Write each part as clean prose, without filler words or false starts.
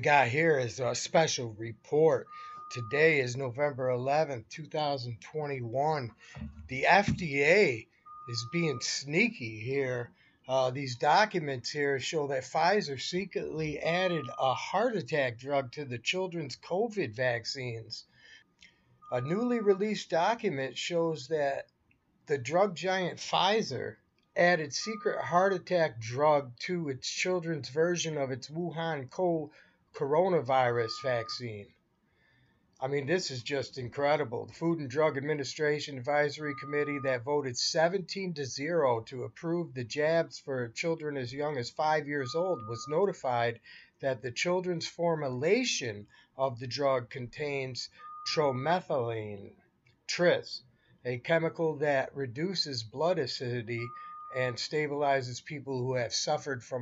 got here is a special report. Today is November 11th, 2021. The FDA is being sneaky here. These documents here show that Pfizer secretly added a heart attack drug to the children's COVID vaccines. A newly released document shows that the drug giant Pfizer added secret heart attack drug to its children's version of its Wuhan coronavirus vaccine. I mean, this is just incredible. The Food and Drug Administration Advisory Committee that voted 17-0 to approve the jabs for children as young as 5 years old was notified that the children's formulation of the drug contains tromethylene, tris, a chemical that reduces blood acidity and stabilizes people who have suffered from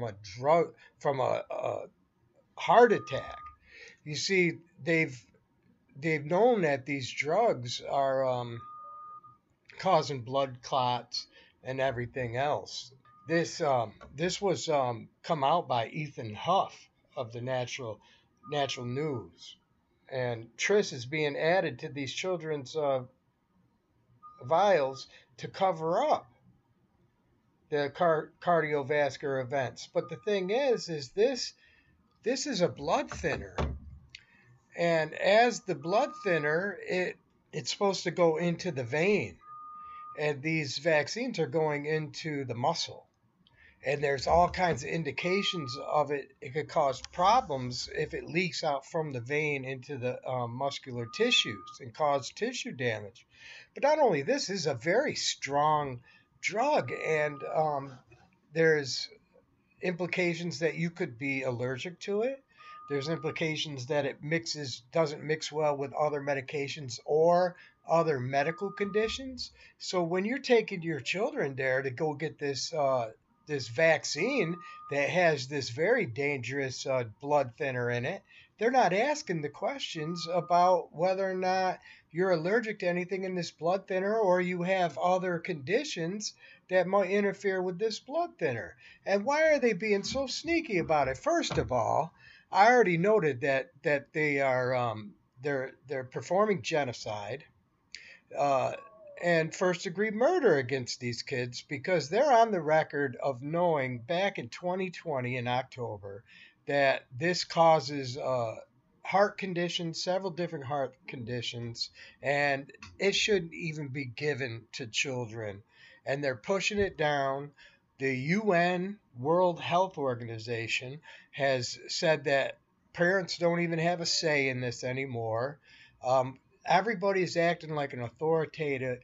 a heart attack. You see, they've known that these drugs are causing blood clots and everything else. This was come out by Ethan Huff of the Natural News, and tris is being added to these children's vials to cover up the cardiovascular events. But the thing is this is a blood thinner. And as the blood thinner, it's supposed to go into the vein. And these vaccines are going into the muscle. And there's all kinds of indications of it. It could cause problems if it leaks out from the vein into the muscular tissues and cause tissue damage. But not only this is a very strong drug, and there's implications that you could be allergic to it. There's implications that it doesn't mix well with other medications or other medical conditions. So when you're taking your children there to go get this vaccine that has this very dangerous blood thinner in it, they're not asking the questions about whether or not you're allergic to anything in this blood thinner or you have other conditions that might interfere with this blood thinner. And why are they being so sneaky about it? First of all, I already noted that they are they're performing genocide and first degree murder against these kids, because they're on the record of knowing back in 2020 in October that this causes heart conditions, several different heart conditions, and it shouldn't even be given to children. And they're pushing it down. The UN, World Health Organization, has said that parents don't even have a say in this anymore. Everybody is acting like an authoritan,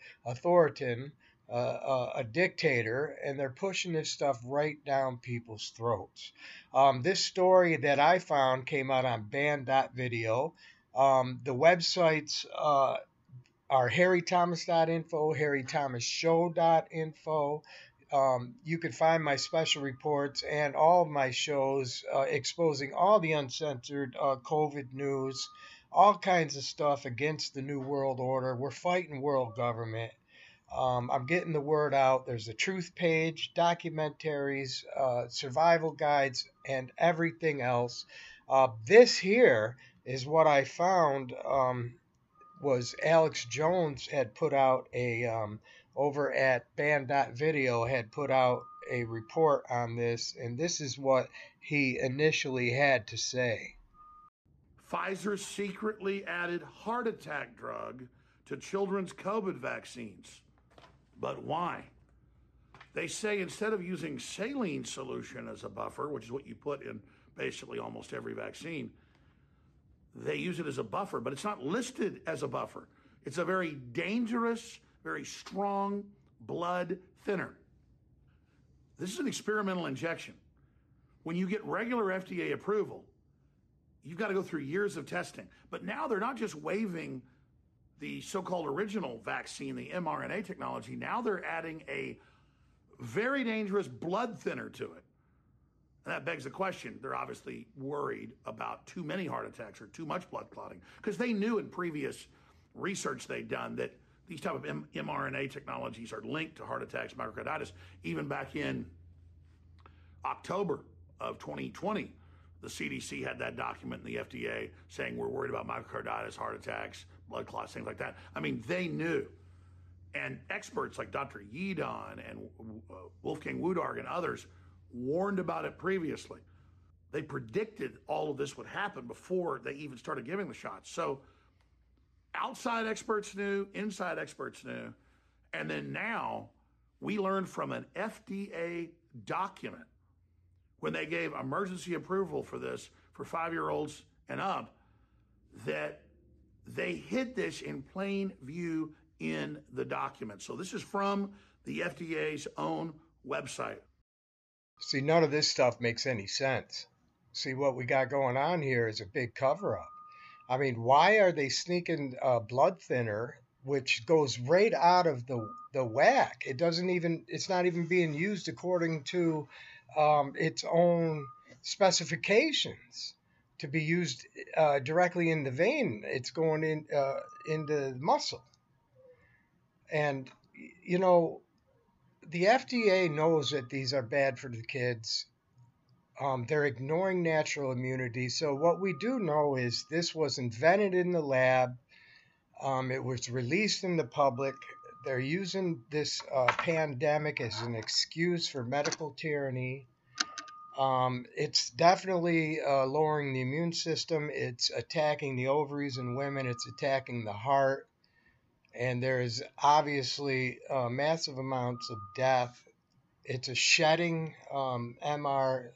a dictator, and they're pushing this stuff right down people's throats. This story that I found came out on band.video. The websites are harrythomas.info, harrythomasshow.info. You can find my special reports and all of my shows exposing all the uncensored COVID news, all kinds of stuff against the New World Order. We're fighting world government. I'm getting the word out. There's a truth page, documentaries, survival guides, and everything else. This here is what I found was Alex Jones had put out over at band.video had put out a report on this, and this is what he initially had to say. Pfizer secretly added heart attack drug to children's COVID vaccines. But why? They say instead of using saline solution as a buffer, which is what you put in basically almost every vaccine, they use it as a buffer, but it's not listed as a buffer. It's a very dangerous, very strong blood thinner. This is an experimental injection. When you get regular FDA approval, you've got to go through years of testing. But now they're not just waiving the so-called original vaccine, the mRNA technology. Now they're adding a very dangerous blood thinner to it. And that begs the question. They're obviously worried about too many heart attacks or too much blood clotting, because they knew in previous research they'd done that these type of mRNA technologies are linked to heart attacks, myocarditis. Even back in October of 2020, The CDC had that document in the FDA saying we're worried about myocarditis, heart attacks, blood clots, things like that. I mean, they knew. And experts like Dr. Yeadon and Wolfgang Wodarg and others warned about it previously. They predicted all of this would happen before they even started giving the shots. So outside experts knew, inside experts knew. And then now we learned from an FDA document when they gave emergency approval for this for 5-year-olds and up that they hid this in plain view in the document. So this is from the FDA's own website. See, none of this stuff makes any sense. See, what we got going on here is a big cover-up. I mean, why are they sneaking blood thinner, which goes right out of the whack? It's not even being used according to its own specifications to be used directly in the vein. It's going into the muscle. And, you know, the FDA knows that these are bad for the kids. They're ignoring natural immunity. So what we do know is this was invented in the lab. It was released in the public. They're using this pandemic as an excuse for medical tyranny. It's definitely lowering the immune system. It's attacking the ovaries in women. It's attacking the heart. And there is obviously massive amounts of death. It's a shedding mRNA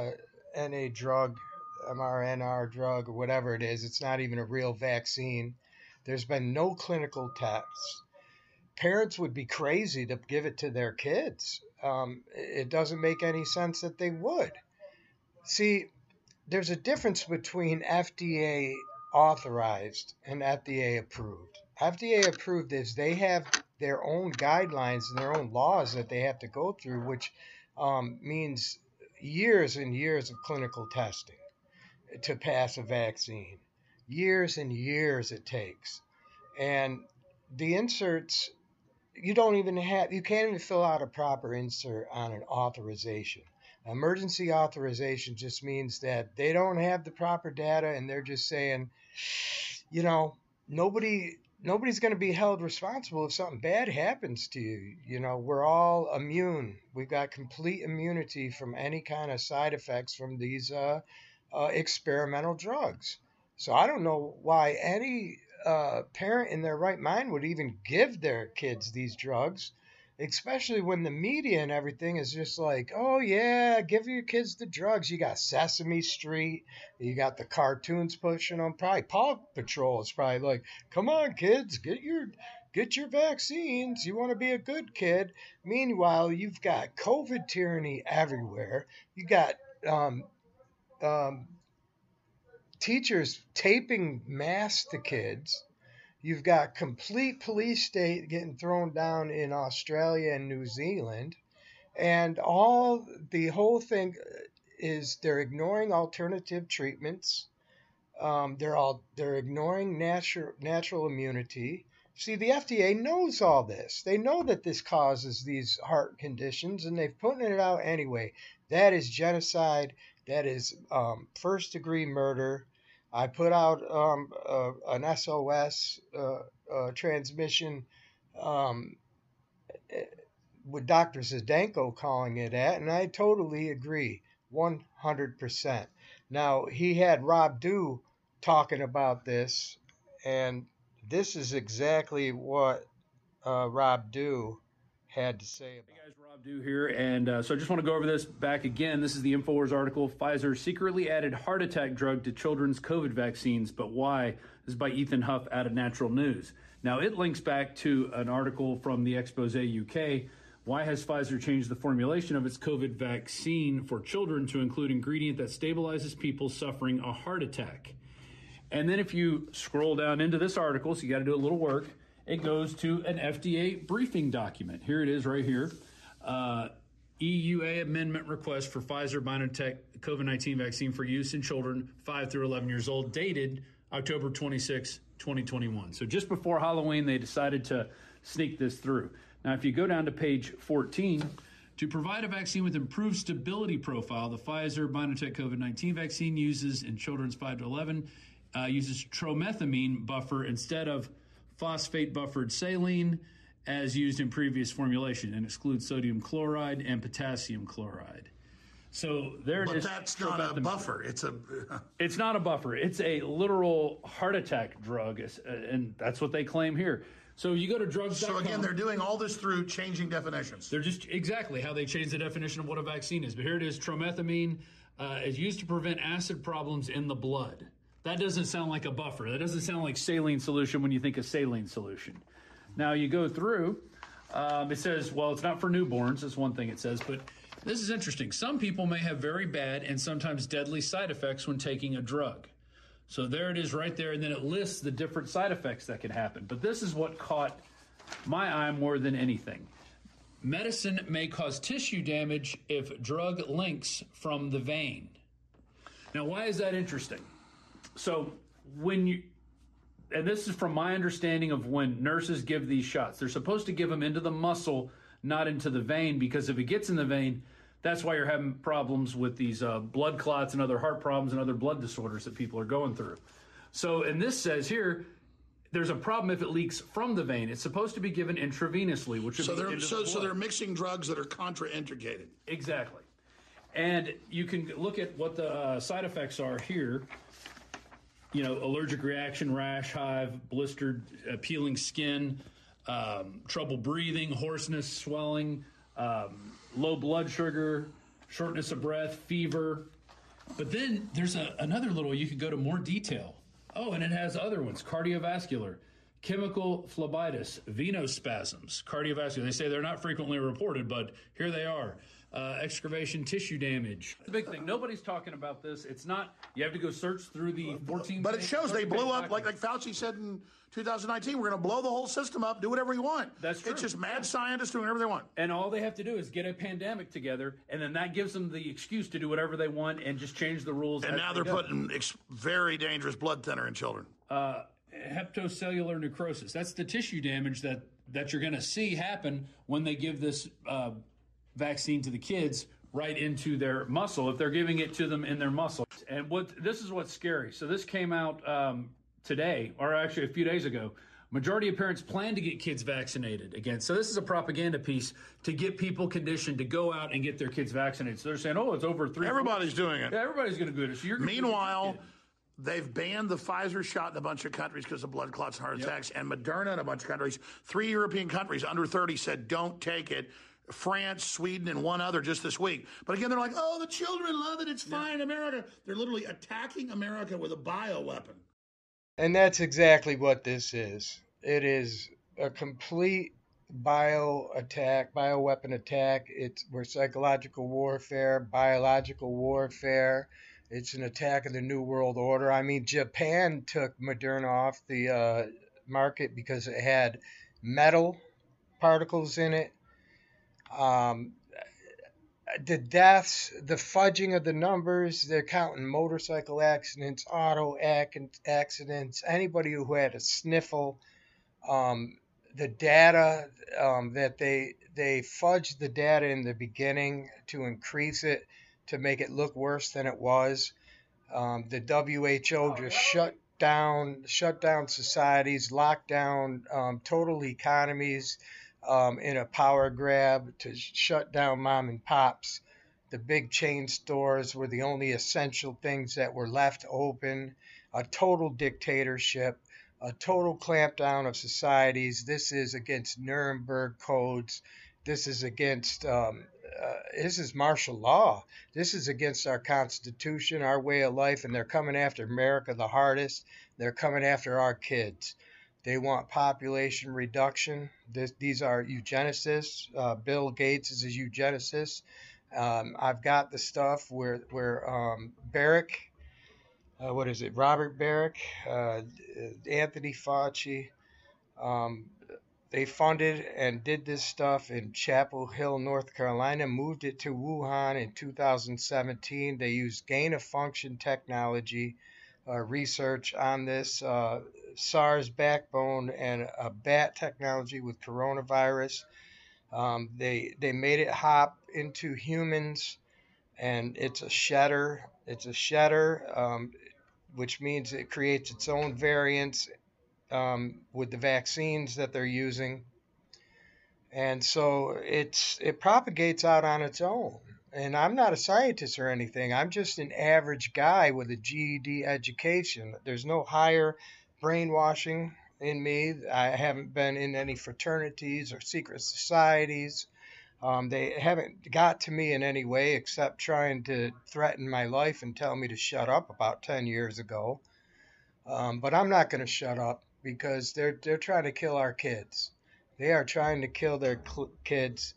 drug, mRNA drug, or whatever it is. It's not even a real vaccine. There's been no clinical tests. Parents would be crazy to give it to their kids. It doesn't make any sense that they would. See, there's a difference between FDA authorized and FDA approved. FDA approved is they have their own guidelines and their own laws that they have to go through, which means years and years of clinical testing to pass a vaccine. Years and years it takes. And the inserts, you can't even fill out a proper insert on an authorization. Emergency authorization just means that they don't have the proper data and they're just saying, you know, nobody's going to be held responsible if something bad happens to you. You know, we're all immune. We've got complete immunity from any kind of side effects from these experimental drugs. So I don't know why any parent in their right mind would even give their kids these drugs, especially when the media and everything is just like, oh yeah, give your kids the drugs. You got Sesame Street, you got the cartoons pushing them. Probably Paw Patrol is probably like, come on kids, get your vaccines. You want to be a good kid. Meanwhile, you've got COVID tyranny everywhere. You got teachers taping masks to kids. You've got complete police state getting thrown down in Australia and New Zealand. And the whole thing is they're ignoring alternative treatments. They're ignoring natural immunity. See, the FDA knows all this. They know that this causes these heart conditions, and they've put it out anyway. That is genocide. That is first-degree murder. I put out an SOS transmission with Dr. Zdenko calling it that, and I totally agree, 100%. Now, he had Rob Dew talking about this, and this is exactly what Rob Dew had to say about it. Hey guys, Rob Dew here, and so I just want to go over this back again. This is the InfoWars article, Pfizer secretly added heart attack drug to children's COVID vaccines, but why? This is by Ethan Huff out of Natural News. Now, it links back to an article from the Expose UK. Why has Pfizer changed the formulation of its COVID vaccine for children to include ingredient that stabilizes people suffering a heart attack? And then if you scroll down into this article, so you got to do a little work, it goes to an FDA briefing document. Here it is right here. EUA amendment request for Pfizer-BioNTech COVID-19 vaccine for use in children 5 through 11 years old, dated October 26, 2021. So just before Halloween, they decided to sneak this through. Now, if you go down to page 14, To provide a vaccine with improved stability profile, the Pfizer-BioNTech COVID-19 vaccine uses in children's 5 to 11 uses tromethamine buffer instead of phosphate buffered saline as used in previous formulation, and excludes sodium chloride and potassium chloride. So there it is. But that's not a buffer. It's not a buffer. It's a literal heart attack drug, and that's what they claim here. So you go to drugs.com. So again, they're doing all this through changing definitions. They're just exactly how they changed the definition of what a vaccine is. But here it is: tromethamine is used to prevent acid problems in the blood. That doesn't sound like a buffer. That doesn't sound like saline solution when you think of saline solution. Now you go through. It says, well, it's not for newborns. That's one thing it says, but this is interesting. Some people may have very bad and sometimes deadly side effects when taking a drug. So there it is right there, and then it lists the different side effects that can happen. But this is what caught my eye more than anything. Medicine may cause tissue damage if drug links from the vein. Now, why is that interesting? So and this is from my understanding of when nurses give these shots, they're supposed to give them into the muscle, not into the vein, because if it gets in the vein, that's why you're having problems with these blood clots and other heart problems and other blood disorders that people are going through. So, and this says here, there's a problem if it leaks from the vein. It's supposed to be given intravenously, which would be into the blood. So they're mixing drugs that are contraindicated. Exactly. And you can look at what the side effects are here. You know, allergic reaction, rash, hive, blistered, peeling skin, trouble breathing, hoarseness, swelling, low blood sugar, shortness of breath, fever. But then there's another little, you could go to more detail. Oh, and it has other ones: cardiovascular, chemical phlebitis, venospasms, cardiovascular. They say they're not frequently reported, but here they are. Excavation, tissue damage. The big thing, nobody's talking about this. It's not, you have to go search through the 14. But it shows they blew up, like Fauci said in 2019, we're going to blow the whole system up, do whatever we want. That's true. It's just mad scientists doing whatever they want. And all they have to do is get a pandemic together, and then that gives them the excuse to do whatever they want and just change the rules. And now they're putting very dangerous blood thinner in children. Hepatocellular necrosis. That's the tissue damage that you're going to see happen when they give this vaccine to the kids right into their muscle, if they're giving it to them in their muscle. And this is what's scary. So this came out today, or actually a few days ago. Majority of parents plan to get kids vaccinated again. So this is a propaganda piece to get people conditioned to go out and get their kids vaccinated. So they're saying, oh, it's over 3. Everybody's doing it. Yeah, everybody's going to do it. So Meanwhile, they've banned the Pfizer shot in a bunch of countries because of blood clots and heart attacks, and Moderna in a bunch of countries. 3 European countries under 30 said don't take it. France, Sweden, and one other just this week. But again, they're like, oh, the children love it. It's fine, America. They're literally attacking America with a bioweapon. And that's exactly what this is. It is a complete bioweapon attack. We're psychological warfare, biological warfare. It's an attack of the New World Order. I mean, Japan took Moderna off the market because it had metal particles in it. The deaths, the fudging of the numbers, they're counting motorcycle accidents, auto accidents, anybody who had a sniffle, the data, that they fudged the data in the beginning to increase it, to make it look worse than it was. The WHO just shut down societies, locked down total economies, in a power grab to shut down mom and pops. The big chain stores were the only essential things that were left open. A total dictatorship, a total clampdown of societies. This is against Nuremberg codes. This is against, this is martial law. This is against our Constitution, our way of life, and they're coming after America the hardest. They're coming after our kids. They want population reduction. These are eugenicists. Bill Gates is a eugenicist. I've got the stuff where Barrick, Robert Barrick, Anthony Fauci, they funded and did this stuff in Chapel Hill, North Carolina, moved it to Wuhan in 2017. They used gain-of-function technology research on this SARS backbone and a bat technology with coronavirus. They made it hop into humans, and it's a shedder. It's a shedder, which means it creates its own variants with the vaccines that they're using, and so it propagates out on its own. And I'm not a scientist or anything. I'm just an average guy with a GED education. There's no higher brainwashing in me. I haven't been in any fraternities or secret societies. They haven't got to me in any way except trying to threaten my life and tell me to shut up about 10 years ago. But I'm not going to shut up because they're trying to kill our kids. They are trying to kill their kids.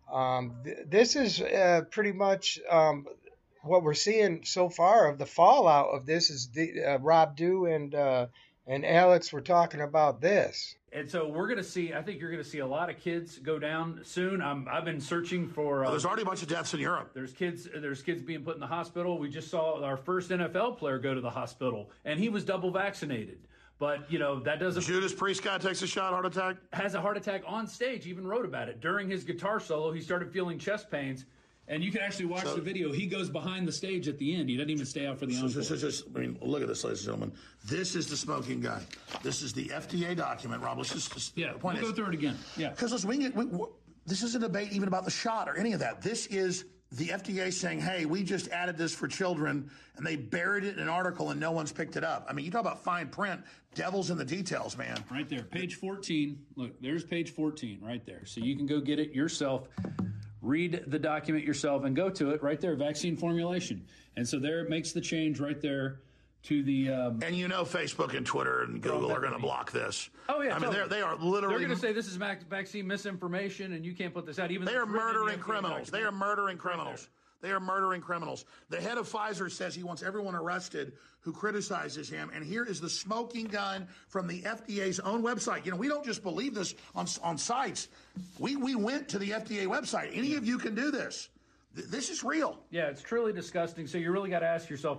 This is pretty much what we're seeing so far of the fallout of this. Is the Rob Dew and Alex were talking about this. And so we're going to see, I think you're going to see a lot of kids go down soon. I've been searching for. There's already a bunch of deaths in Europe. There's kids being put in the hospital. We just saw our first NFL player go to the hospital, and he was double vaccinated. But, that doesn't. Judas Priest guy takes a shot, heart attack. Has a heart attack on stage, even wrote about it. During his guitar solo, he started feeling chest pains. And you can actually watch the video. He goes behind the stage at the end. He doesn't even stay out for the encore. Look at this, ladies and gentlemen. This is the smoking guy. This is the FDA document, Rob. Let's just the point we'll go through it again. Yeah. Because listen, this isn't a debate even about the shot or any of that. This is the FDA saying, hey, we just added this for children, and they buried it in an article and no one's picked it up. I mean, you talk about fine print, devil's in the details, man. Right there, page 14. Look, there's page 14 right there. So you can go get it yourself. Read the document yourself and go to it right there, vaccine formulation. And so there it makes the change right there to the... And Facebook and Twitter and Google are going to block this. Oh, yeah. I mean, they are literally... They're going to say this is vaccine misinformation and you can't put this out. Even they are murdering criminals. They are murdering criminals. They are murdering criminals. The head of Pfizer says he wants everyone arrested who criticizes him. And here is the smoking gun from the FDA's own website. We don't just believe this on sites. We went to the FDA website. Any of you can do this. This is real. Yeah, it's truly disgusting. So you really got to ask yourself,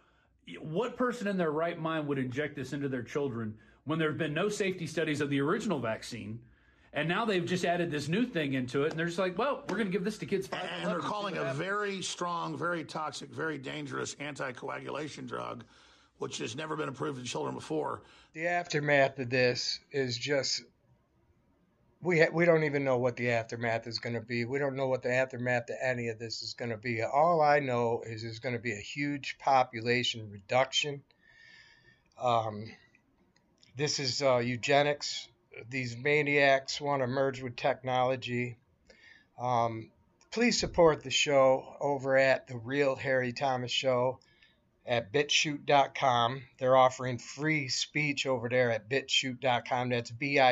what person in their right mind would inject this into their children when there have been no safety studies of the original vaccine? And now they've just added this new thing into it, and they're just like, well, we're going to give this to kids. And they're calling a very strong, very toxic, very dangerous anticoagulation drug, which has never been approved in children before. The aftermath of this is just, we don't even know what the aftermath is going to be. We don't know what the aftermath to any of this is going to be. All I know is there's going to be a huge population reduction. This is eugenics. These maniacs want to merge with technology. Please support the show over at The Real Harry Thomas Show at BitChute.com. They're offering free speech over there at BitChute.com. That's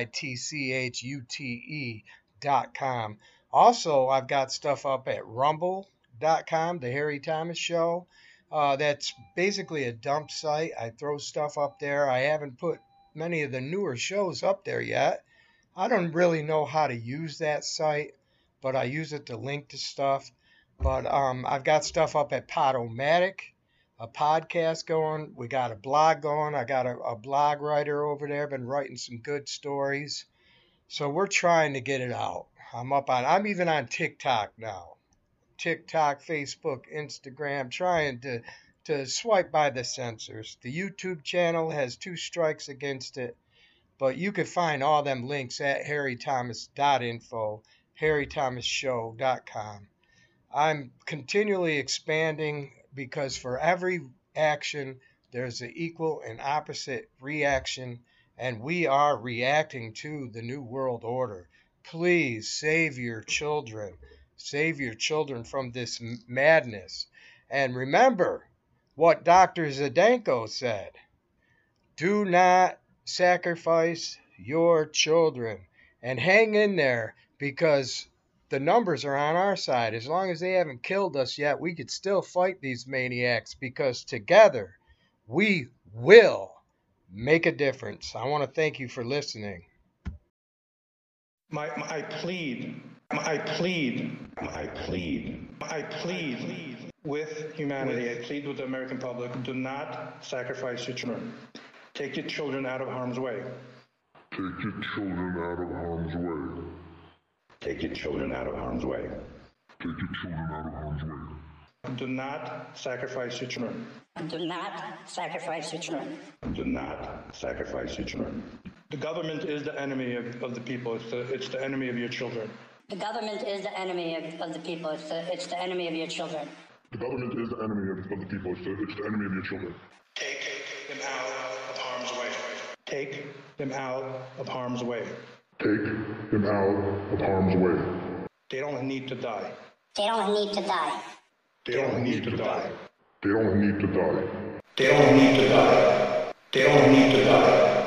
BitChute.com. Also, I've got stuff up at Rumble.com, The Harry Thomas Show. That's basically a dump site. I throw stuff up there. I haven't put many of the newer shows up there yet. I don't really know how to use that site, but I use it to link to stuff. But I've got stuff up at Podomatic, a podcast going. We got a blog going. I got a blog writer over there, been writing some good stories. So we're trying to get it out. I'm even on TikTok now. TikTok, Facebook, Instagram, trying to swipe by the censors. The YouTube channel has 2 strikes against it, but you can find all them links at harrythomas.info, harrythomasshow.com. I'm continually expanding because for every action, there's an equal and opposite reaction, and we are reacting to the New World Order. Please save your children. Save your children from this madness. And remember what Dr. Zdenko said. Do not sacrifice your children. And hang in there, because the numbers are on our side. As long as they haven't killed us yet, we could still fight these maniacs, because together we will make a difference. I want to thank you for listening. I plead with humanity. I plead with the American public. Do not sacrifice your children. Take your children out of harm's way. Take your children out of harm's way. Take your children out of harm's way. Take your children out of harm's way. Do not sacrifice your children. Do not sacrifice your children. Do not sacrifice your children. The government is the enemy of the people. It's the enemy of your children. The government is the enemy of the people. It's the enemy of your children. The government is the enemy of the people. It's the enemy of your children. Take them out of harm's way. Take them out of harm's way. Take them out of harm's way. They don't need to die. They don't need to die. They don't need to die. They don't need to die. They don't need to die. They don't need to die.